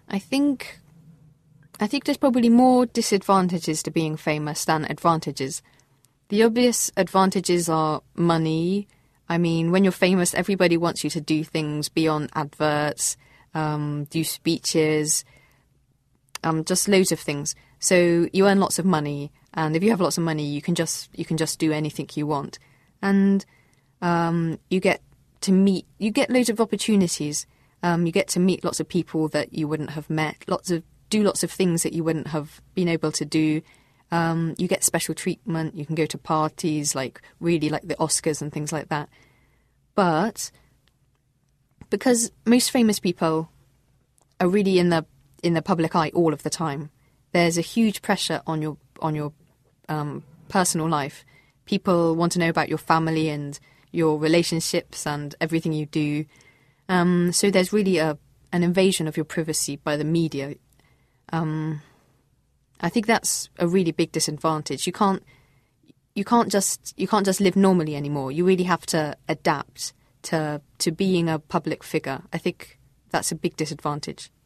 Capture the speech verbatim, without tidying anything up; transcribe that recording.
I think I think there's probably more disadvantages to being famous than advantages. The obvious advantages are money. I mean, when you're famous, everybody wants you to do things beyond adverts, um, do speeches, um, just loads of things. So you earn lots of money, and if you have lots of money, you can just you can just do anything you want, and um, you get to meet you get loads of opportunities. Um, you get to meet lots of people that you wouldn't have met, lots of do lots of things that you wouldn't have been able to do. Um, you get special treatment. You can go to parties like really like the Oscars and things like that. But because most famous people are really in the in the public eye all of the time, there's a huge pressure on your on your um, personal life. People want to know about your family and your relationships and everything you do. Um, so there's really a an invasion of your privacy by the media. Um, I think that's a really big disadvantage. You can't you can't just you can't just live normally anymore. You really have to adapt to to being a public figure. I think that's a big disadvantage.